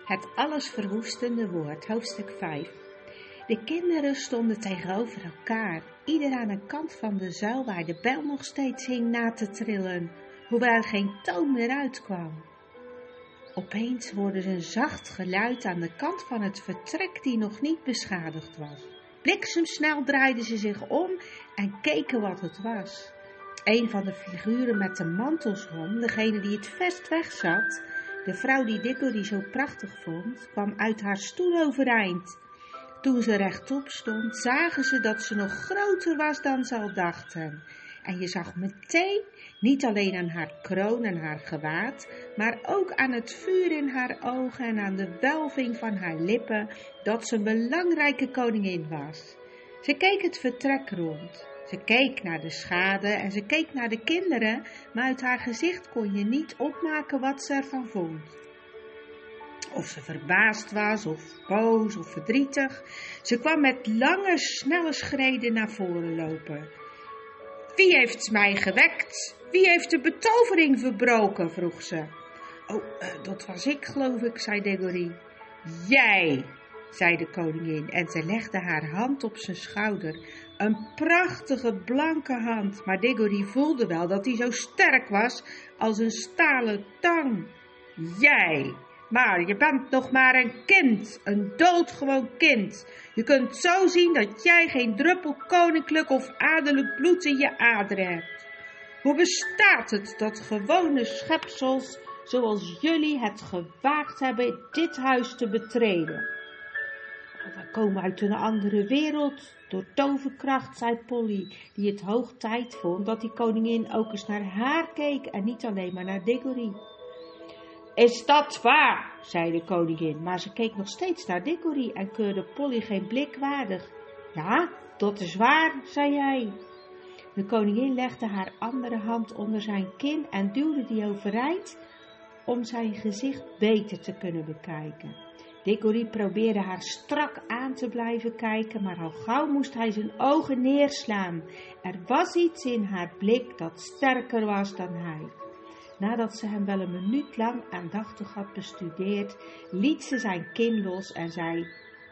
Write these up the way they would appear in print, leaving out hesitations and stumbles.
Het allesverwoestende woord, hoofdstuk 5. De kinderen stonden tegenover elkaar, ieder aan een kant van de zaal waar de bel nog steeds hing na te trillen, hoewel er geen toon meer uitkwam. Opeens hoorden ze een zacht geluid aan de kant van het vertrek die nog niet beschadigd was. Bliksemsnel draaiden ze zich om en keken wat het was. Een van de figuren met de mantels om, degene die het verst weg zat, de vrouw die Diggory zo prachtig vond, kwam uit haar stoel overeind. Toen ze rechtop stond, zagen ze dat ze nog groter was dan ze al dachten. En je zag meteen, niet alleen aan haar kroon en haar gewaad, maar ook aan het vuur in haar ogen en aan de welving van haar lippen, dat ze een belangrijke koningin was. Ze keek het vertrek rond. Ze keek naar de schade en ze keek naar de kinderen, maar uit haar gezicht kon je niet opmaken wat ze ervan vond. Of ze verbaasd was, of boos, of verdrietig. Ze kwam met lange, snelle schreden naar voren lopen. Wie heeft mij gewekt? Wie heeft de betovering verbroken? Vroeg ze. Dat was ik, geloof ik, zei Diggory. Jij, zei de koningin en ze legde haar hand op zijn schouder. Een prachtige blanke hand, maar Diggory voelde wel dat hij zo sterk was als een stalen tang. Jij, maar je bent nog maar een kind, een doodgewoon kind. Je kunt zo zien dat jij geen druppel koninklijk of adellijk bloed in je aderen hebt. Hoe bestaat het dat gewone schepsels zoals jullie het gewaagd hebben dit huis te betreden? We komen uit een andere wereld, door toverkracht, zei Polly, die het hoog tijd vond dat die koningin ook eens naar haar keek en niet alleen maar naar Diggory. Is dat waar, zei de koningin, maar ze keek nog steeds naar Diggory en keurde Polly geen blik waardig. Ja, dat is waar, zei hij. De koningin legde haar andere hand onder zijn kin en duwde die overeind om zijn gezicht beter te kunnen bekijken. Diggory probeerde haar strak aan te blijven kijken, maar al gauw moest hij zijn ogen neerslaan. Er was iets in haar blik dat sterker was dan hij. Nadat ze hem wel een minuut lang aandachtig had bestudeerd, liet ze zijn kin los en zei: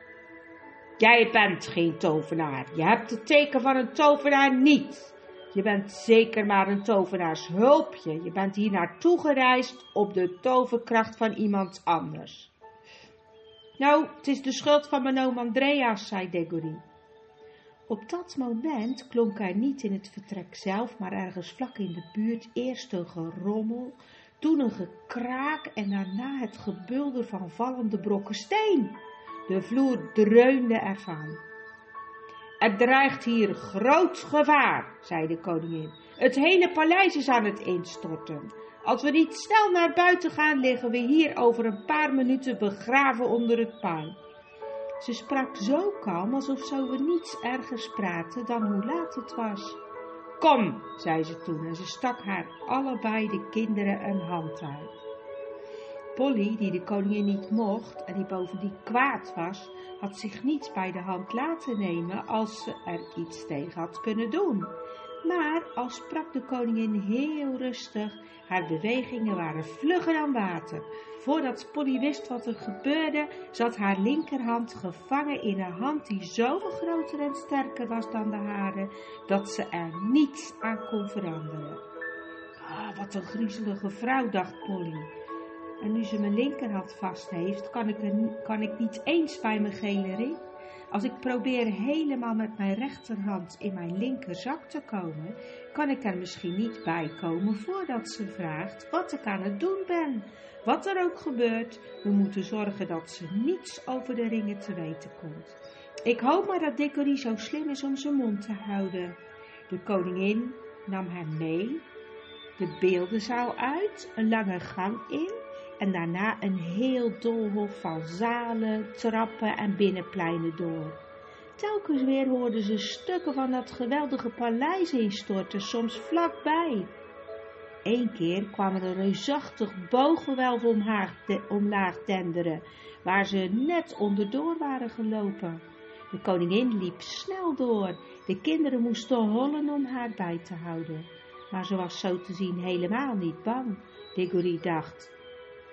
Jij bent geen tovenaar. Je hebt het teken van een tovenaar niet. Je bent zeker maar een tovenaarshulpje. Je bent hier naartoe gereisd op de toverkracht van iemand anders. Nou, het is de schuld van mijn oom Andreas, zei Diggory. Op dat moment klonk er niet in het vertrek zelf, maar ergens vlak in de buurt eerst een gerommel, toen een gekraak en daarna het gebulder van vallende brokken steen. De vloer dreunde ervan. Er dreigt hier groot gevaar, zei de koningin. Het hele paleis is aan het instorten. Als we niet snel naar buiten gaan, liggen we hier over een paar minuten begraven onder het puin. Ze sprak zo kalm, alsof ze over niets ergers praatte dan hoe laat het was. Kom, zei ze toen en ze stak haar allebei de kinderen een hand uit. Polly, die de koningin niet mocht en die bovendien kwaad was, had zich niet bij de hand laten nemen als ze er iets tegen had kunnen doen. Maar al sprak de koningin heel rustig, haar bewegingen waren vlugger dan water. Voordat Polly wist wat er gebeurde, zat haar linkerhand gevangen in een hand die zoveel groter en sterker was dan de hare, dat ze er niets aan kon veranderen. Wat een griezelige vrouw, dacht Polly. En nu ze mijn linkerhand vast heeft, kan ik niet eens bij mijn gele ring. Als ik probeer helemaal met mijn rechterhand in mijn linkerzak te komen, kan ik er misschien niet bij komen voordat ze vraagt wat ik aan het doen ben. Wat er ook gebeurt, we moeten zorgen dat ze niets over de ringen te weten komt. Ik hoop maar dat Diggory zo slim is om zijn mond te houden. De koningin nam hem mee, de beeldenzaal uit, een lange gang in en daarna een heel doolhof van zalen, trappen en binnenpleinen door. Telkens weer hoorden ze stukken van dat geweldige paleis instorten, soms vlakbij. Eén keer kwam er een reusachtig booggewelf omlaag denderen, waar ze net onderdoor waren gelopen. De koningin liep snel door, de kinderen moesten hollen om haar bij te houden. Maar ze was zo te zien helemaal niet bang. Diggory dacht: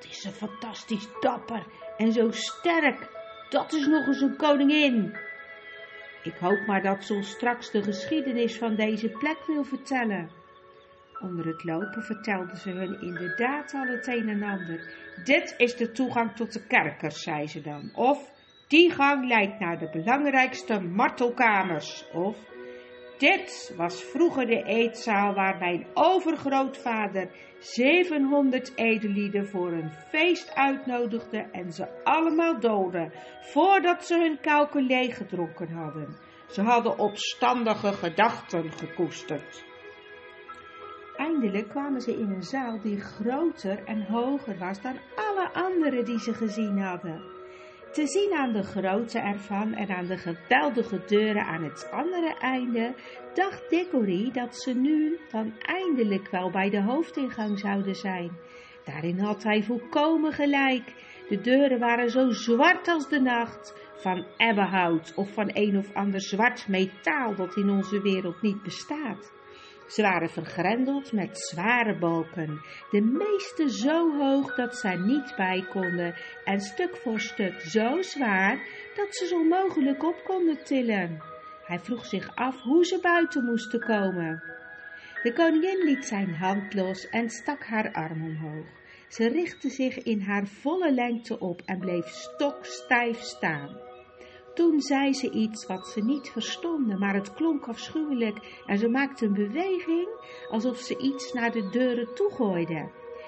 Wat is ze fantastisch dapper en zo sterk. Dat is nog eens een koningin. Ik hoop maar dat ze ons straks de geschiedenis van deze plek wil vertellen. Onder het lopen vertelden ze hun inderdaad al het een en ander. Dit is de toegang tot de kerkers, zei ze dan. Of, die gang leidt naar de belangrijkste martelkamers. Of, dit was vroeger de eetzaal waar mijn overgrootvader 700 edellieden voor een feest uitnodigde en ze allemaal doodde, voordat ze hun kuiken leeggedronken hadden. Ze hadden opstandige gedachten gekoesterd. Eindelijk kwamen ze in een zaal die groter en hoger was dan alle andere die ze gezien hadden. Te zien aan de grootte ervan en aan de geweldige deuren aan het andere einde, dacht Diggory dat ze nu dan eindelijk wel bij de hoofdingang zouden zijn. Daarin had hij volkomen gelijk. De deuren waren zo zwart als de nacht, van ebbenhout of van een of ander zwart metaal dat in onze wereld niet bestaat. Ze waren vergrendeld met zware balken, de meeste zo hoog dat ze er niet bij konden en stuk voor stuk zo zwaar dat ze ze onmogelijk op konden tillen. Hij vroeg zich af hoe ze buiten moesten komen. De koningin liet zijn hand los en stak haar arm omhoog. Ze richtte zich in haar volle lengte op en bleef stokstijf staan. Toen zei ze iets wat ze niet verstonden, maar het klonk afschuwelijk en ze maakte een beweging alsof ze iets naar de deuren toegooide.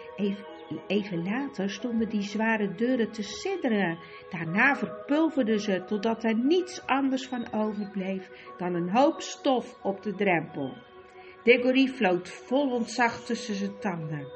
Even later stonden die zware deuren te sidderen. Daarna verpulverden ze totdat er niets anders van overbleef dan een hoop stof op de drempel. Diggory floot vol ontzag tussen zijn tanden.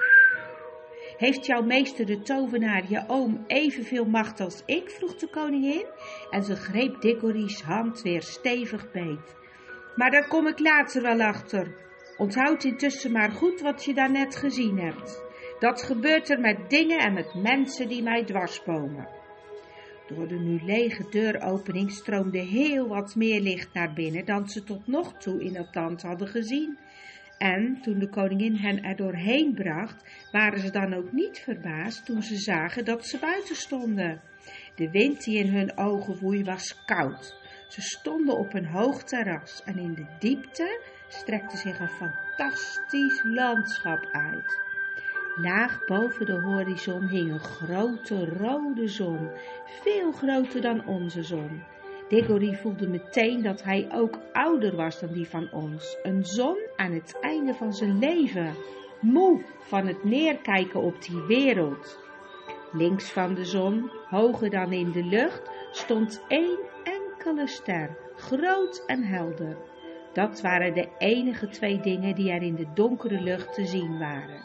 Heeft jouw meester de tovenaar, je oom, evenveel macht als ik? Vroeg de koningin en ze greep Diggory's hand weer stevig beet. Maar daar kom ik later wel achter. Onthoud intussen maar goed wat je daarnet gezien hebt. Dat gebeurt er met dingen en met mensen die mij dwarsbomen. Door de nu lege deuropening stroomde heel wat meer licht naar binnen dan ze tot nog toe in het land hadden gezien. En toen de koningin hen er doorheen bracht, waren ze dan ook niet verbaasd toen ze zagen dat ze buiten stonden. De wind die in hun ogen woei was koud. Ze stonden op een hoog terras en in de diepte strekte zich een fantastisch landschap uit. Laag boven de horizon hing een grote rode zon, veel groter dan onze zon. Diggory voelde meteen dat hij ook ouder was dan die van ons. Een zon aan het einde van zijn leven, moe van het neerkijken op die wereld. Links van de zon, hoger dan in de lucht, stond één enkele ster, groot en helder. Dat waren de enige twee dingen die er in de donkere lucht te zien waren.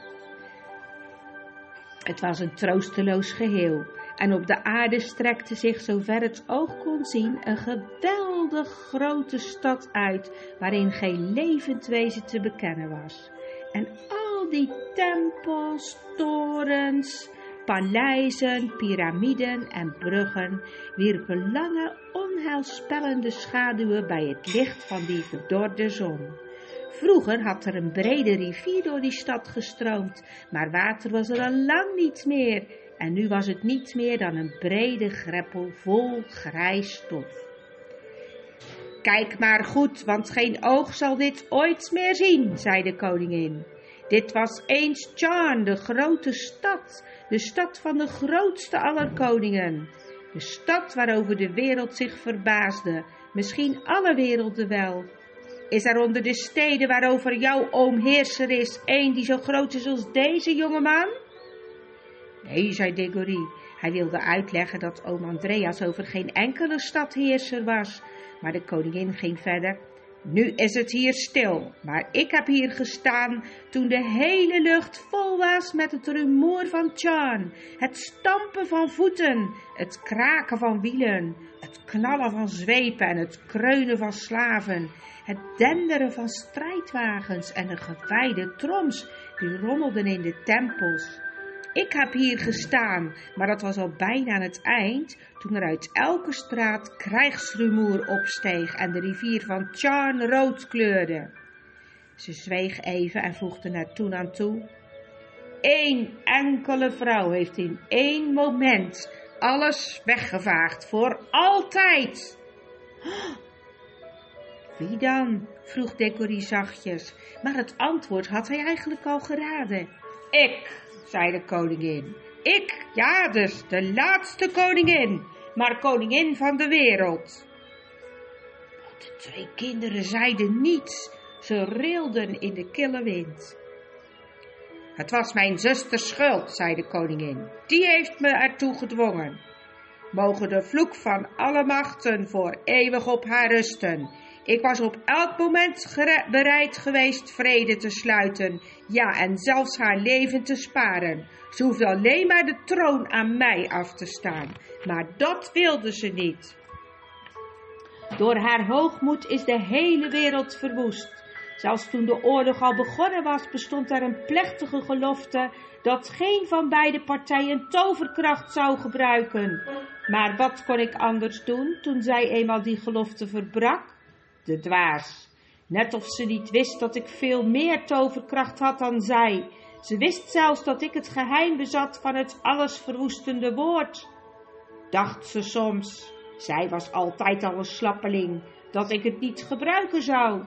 Het was een troosteloos geheel en op de aarde strekte zich, zover het oog kon zien, een geweldig grote stad uit, waarin geen levend wezen te bekennen was. En al die tempels, torens, paleizen, piramiden en bruggen wierpen lange, onheilspellende schaduwen bij het licht van die verdorde zon. Vroeger had er een brede rivier door die stad gestroomd, maar water was er al lang niet meer. En nu was het niets meer dan een brede greppel vol grijs stof. Kijk maar goed, want geen oog zal dit ooit meer zien, zei de koningin. Dit was eens Charn, de grote stad, de stad van de grootste aller koningen. De stad waarover de wereld zich verbaasde, misschien alle werelden wel. Is er onder de steden waarover jouw oom heerser is, één die zo groot is als deze jongeman? Nee, zei Diggory. Hij wilde uitleggen dat oom Andreas over geen enkele stad heerser was. Maar de koningin ging verder. Nu is het hier stil, maar ik heb hier gestaan toen de hele lucht vol was met het rumoer van Charn, het stampen van voeten, het kraken van wielen, het knallen van zweepen en het kreunen van slaven, het denderen van strijdwagens en de gewijde troms die rommelden in de tempels. Ik heb hier gestaan, maar dat was al bijna aan het eind, toen er uit elke straat krijgsrumoer opsteeg en de rivier van Charn rood kleurde. Ze zweeg even en voegde er toen aan toe. één enkele vrouw heeft in één moment alles weggevaagd, voor altijd. Wie dan? Vroeg Decorie zachtjes, maar het antwoord had hij eigenlijk al geraden. Ik, zei de koningin. Ik, ja, dus de laatste koningin, maar koningin van de wereld. De 2 kinderen zeiden niets, ze rilden in de kille wind. Het was mijn zusters schuld, zei de koningin. Die heeft me ertoe gedwongen. Mogen de vloek van alle machten voor eeuwig op haar rusten. Ik was op elk moment bereid geweest vrede te sluiten, ja, en zelfs haar leven te sparen. Ze hoefde alleen maar de troon aan mij af te staan, maar dat wilde ze niet. Door haar hoogmoed is de hele wereld verwoest. Zelfs toen de oorlog al begonnen was, bestond er een plechtige gelofte dat geen van beide partijen toverkracht zou gebruiken. Maar wat kon ik anders doen toen zij eenmaal die gelofte verbrak? De dwaas. Net of ze niet wist dat ik veel meer toverkracht had dan zij. Ze wist zelfs dat ik het geheim bezat van het allesverwoestende woord. Dacht ze soms, zij was altijd al een slappeling, dat ik het niet gebruiken zou.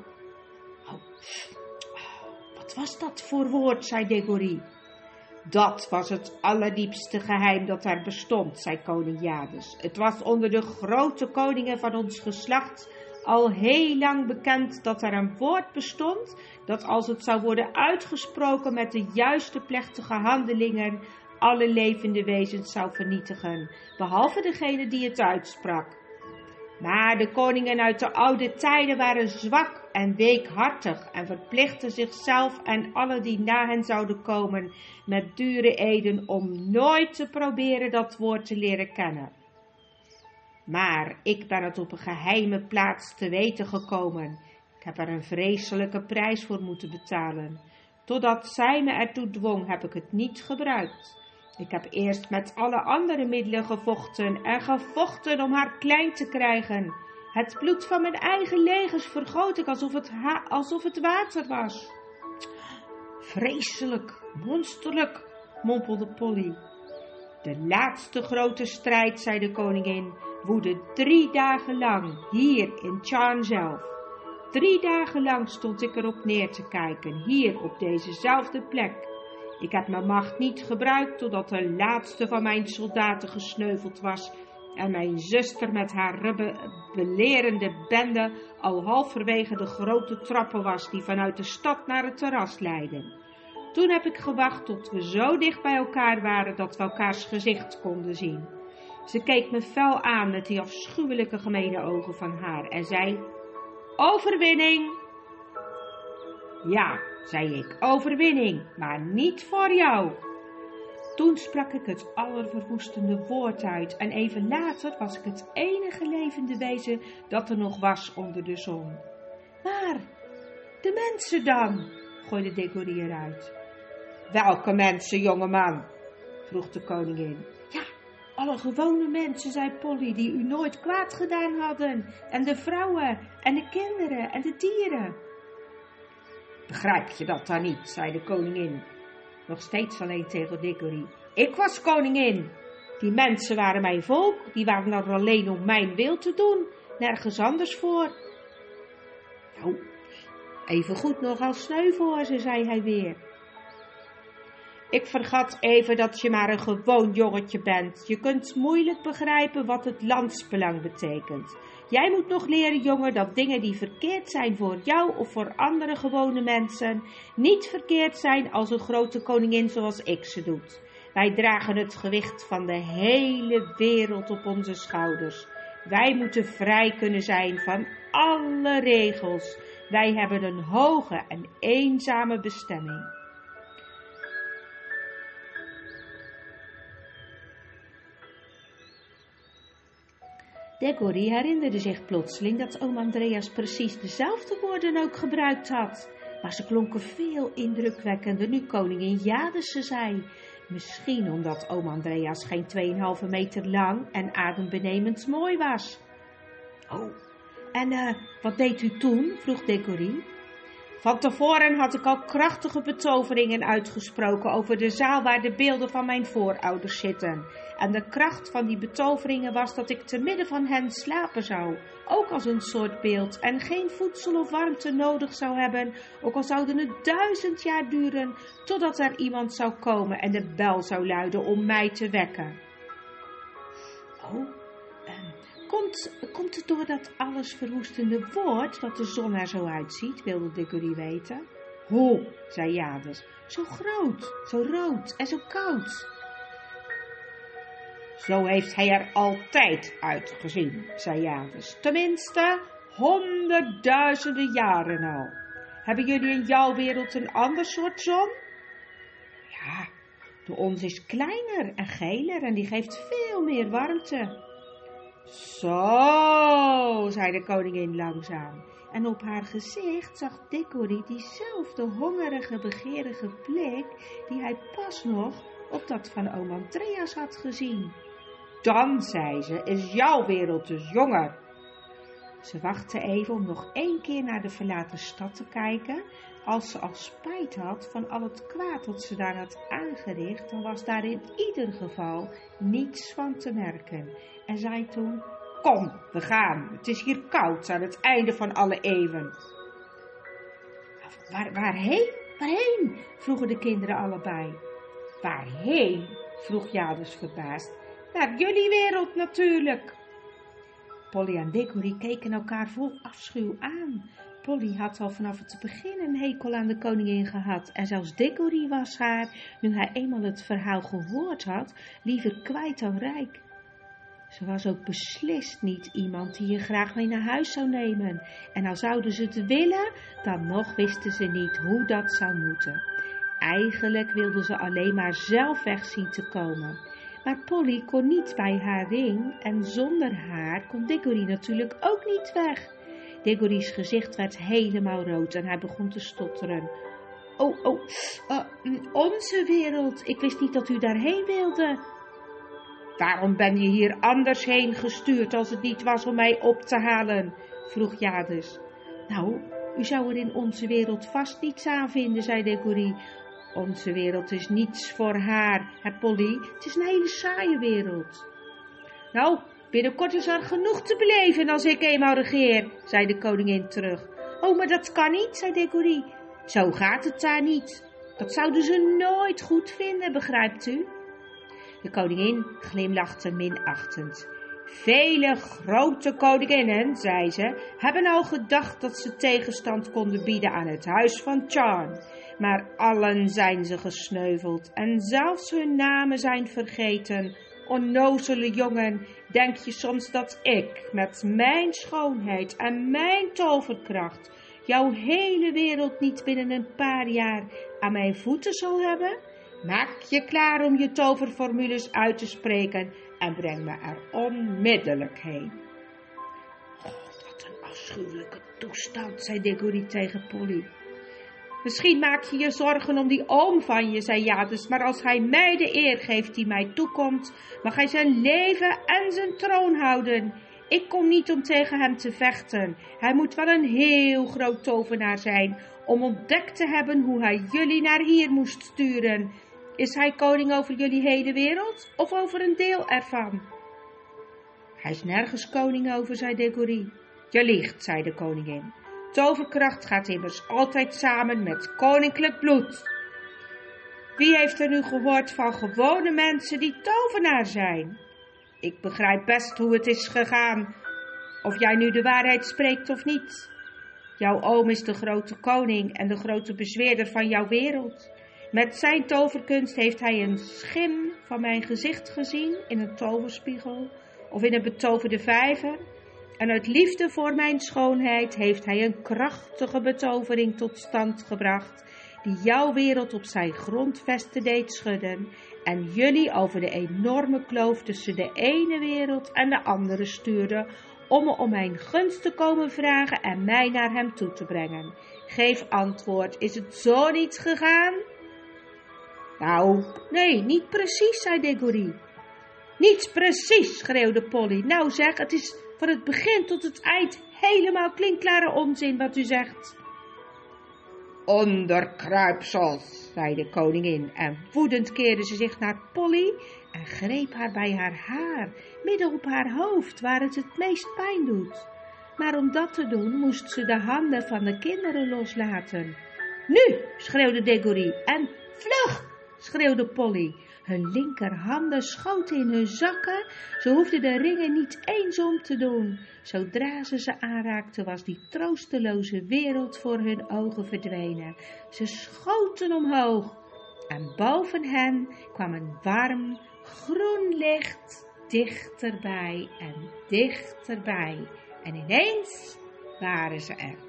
Wat was dat voor woord, zei Decorie. Dat was het allerdiepste geheim dat er bestond, zei koning Jadus. Het was onder de grote koningen van ons geslacht al heel lang bekend dat er een woord bestond, dat als het zou worden uitgesproken met de juiste plechtige handelingen, alle levende wezens zou vernietigen, behalve degene die het uitsprak. Maar de koningen uit de oude tijden waren zwak en weekhartig en verplichtten zichzelf en alle die na hen zouden komen met dure eden om nooit te proberen dat woord te leren kennen. Maar ik ben het op een geheime plaats te weten gekomen. Ik heb er een vreselijke prijs voor moeten betalen. Totdat zij me ertoe dwong, heb ik het niet gebruikt. Ik heb eerst met alle andere middelen gevochten en gevochten om haar klein te krijgen. Het bloed van mijn eigen legers vergoot ik alsof het water was. Vreselijk, monsterlijk, mompelde Polly. De laatste grote strijd, zei de koningin, woedde 3 dagen lang, hier in Charn zelf. 3 dagen lang stond ik erop neer te kijken, hier op dezezelfde plek. Ik heb mijn macht niet gebruikt totdat de laatste van mijn soldaten gesneuveld was en mijn zuster met haar belerende bende al halverwege de grote trappen was die vanuit de stad naar het terras leidden. Toen heb ik gewacht tot we zo dicht bij elkaar waren dat we elkaars gezicht konden zien. Ze keek me fel aan met die afschuwelijke gemene ogen van haar en zei, overwinning! Ja, zei ik, overwinning, maar niet voor jou. Toen sprak ik het allerverwoestende woord uit en even later was ik het enige levende wezen dat er nog was onder de zon. Maar, de mensen dan, gooide Decorie eruit. Welke mensen, jongeman? Vroeg de koningin. Ja, alle gewone mensen, zei Polly, die u nooit kwaad gedaan hadden, en de vrouwen, en de kinderen, en de dieren. Begrijp je dat dan niet, zei de koningin, nog steeds alleen tegen Decorie. Ik was koningin. Die mensen waren mijn volk, die waren er alleen om mijn wil te doen, nergens anders voor. Nou, even goed nog als sneu voor ze, zei hij weer. Ik vergat even dat je maar een gewoon jongetje bent. Je kunt moeilijk begrijpen wat het landsbelang betekent. Jij moet nog leren, jongen, dat dingen die verkeerd zijn voor jou of voor andere gewone mensen, niet verkeerd zijn als een grote koningin zoals ik ze doet. Wij dragen het gewicht van de hele wereld op onze schouders. Wij moeten vrij kunnen zijn van alle regels. Wij hebben een hoge en eenzame bestemming. Decorie herinnerde zich plotseling dat oom Andreas precies dezelfde woorden ook gebruikt had. Maar ze klonken veel indrukwekkender nu koningin Jadus ze zei. Misschien omdat oom Andreas geen 2,5 meter lang en adembenemend mooi was. Oh, en wat deed u toen? Vroeg Decorie. Van tevoren had ik al krachtige betoveringen uitgesproken over de zaal waar de beelden van mijn voorouders zitten. En de kracht van die betoveringen was dat ik te midden van hen slapen zou, ook als een soort beeld, en geen voedsel of warmte nodig zou hebben, ook al zouden het 1000 jaar duren, totdat er iemand zou komen en de bel zou luiden om mij te wekken. Komt het door dat alles verwoestende woord dat de zon er zo uitziet, wilde Diggory weten. Hoe, zei Jadis, zo groot, zo rood en zo koud. Zo heeft hij er altijd uitgezien, zei Jadis. Tenminste, 100.000 jaren al. Hebben jullie in jouw wereld een ander soort zon? Ja, de ons is kleiner en geler en die geeft veel meer warmte. Zo, zei de koningin langzaam. En op haar gezicht zag Diggory diezelfde hongerige, begeerige blik die hij pas nog op dat van oom Andreas had gezien. Dan, zei ze, is jouw wereld dus jonger. Ze wachtte even om nog 1 keer naar de verlaten stad te kijken. Als ze al spijt had van al het kwaad dat ze daar had aangericht, dan was daar in ieder geval niets van te merken. En zei toen, kom, we gaan, het is hier koud aan het einde van alle eeuwen. Waarheen? Waarheen? Vroegen de kinderen allebei. Waarheen? Vroeg Jadis verbaasd. Naar jullie wereld natuurlijk. Polly en Diggory keken elkaar vol afschuw aan. Polly had al vanaf het begin een hekel aan de koningin gehad en zelfs Diggory was haar, nu hij eenmaal het verhaal gehoord had, liever kwijt dan rijk. Ze was ook beslist niet iemand die je graag mee naar huis zou nemen. En al zouden ze het willen, dan nog wisten ze niet hoe dat zou moeten. Eigenlijk wilden ze alleen maar zelf weg zien te komen. Maar Polly kon niet bij haar ring en zonder haar kon Diggory natuurlijk ook niet weg. Diggory's gezicht werd helemaal rood en hij begon te stotteren. Onze wereld. Ik wist niet dat u daarheen wilde. Waarom ben je hier anders heen gestuurd als het niet was om mij op te halen? Vroeg Jadis. Nou, u zou er in onze wereld vast niets aan vinden, zei Diggory. Onze wereld is niets voor haar, hè Polly. Het is een hele saaie wereld. Nou, binnenkort is er genoeg te beleven als ik eenmaal regeer, zei de koningin terug. Oh, maar dat kan niet, zei Diggory. Zo gaat het daar niet. Dat zouden ze nooit goed vinden, begrijpt u? De koningin glimlachte minachtend. Vele grote koninginnen, zei ze, hebben al gedacht dat ze tegenstand konden bieden aan het huis van Charn. Maar allen zijn ze gesneuveld en zelfs hun namen zijn vergeten. Onnozele jongen, denk je soms dat ik met mijn schoonheid en mijn toverkracht jouw hele wereld niet binnen een paar jaar aan mijn voeten zal hebben? Maak je klaar om je toverformules uit te spreken en breng me er onmiddellijk heen. God, wat een afschuwelijke toestand, zei Diggory tegen Polly. Misschien maak je je zorgen om die oom van je, zei Jadis, maar als hij mij de eer geeft die mij toekomt, mag hij zijn leven en zijn troon houden. Ik kom niet om tegen hem te vechten. Hij moet wel een heel groot tovenaar zijn om ontdekt te hebben hoe hij jullie naar hier moest sturen. Is hij koning over jullie hele wereld of over een deel ervan? Hij is nergens koning over, zei Diggory. Je liegt, zei de koningin. Toverkracht gaat immers altijd samen met koninklijk bloed. Wie heeft er nu gehoord van gewone mensen die tovenaar zijn? Ik begrijp best hoe het is gegaan, of jij nu de waarheid spreekt of niet. Jouw oom is de grote koning en de grote bezweerder van jouw wereld. Met zijn toverkunst heeft hij een schim van mijn gezicht gezien in een toverspiegel of in een betoverde vijver. En uit liefde voor mijn schoonheid heeft hij een krachtige betovering tot stand gebracht, die jouw wereld op zijn grondvesten deed schudden en jullie over de enorme kloof tussen de ene wereld en de andere stuurde, om me om mijn gunst te komen vragen en mij naar hem toe te brengen. Geef antwoord, is het zo niet gegaan? Nou, nee, niet precies, zei Diggory. Niet precies, schreeuwde Polly. Nou zeg, het is van het begin tot het eind helemaal klinkklare onzin wat u zegt. onderkruipsels, zei de koningin, en woedend keerde ze zich naar Polly en greep haar bij haar haar, midden op haar hoofd, waar het meest pijn doet. Maar om dat te doen, moest ze de handen van de kinderen loslaten. Nu, schreeuwde Diggory, en vlug, schreeuwde Polly. Hun linkerhanden schoten in hun zakken, ze hoefden de ringen niet eens om te doen. Zodra ze aanraakten, was die troosteloze wereld voor hun ogen verdwenen. Ze schoten omhoog en boven hen kwam een warm, groen licht dichterbij en dichterbij. En ineens waren ze er.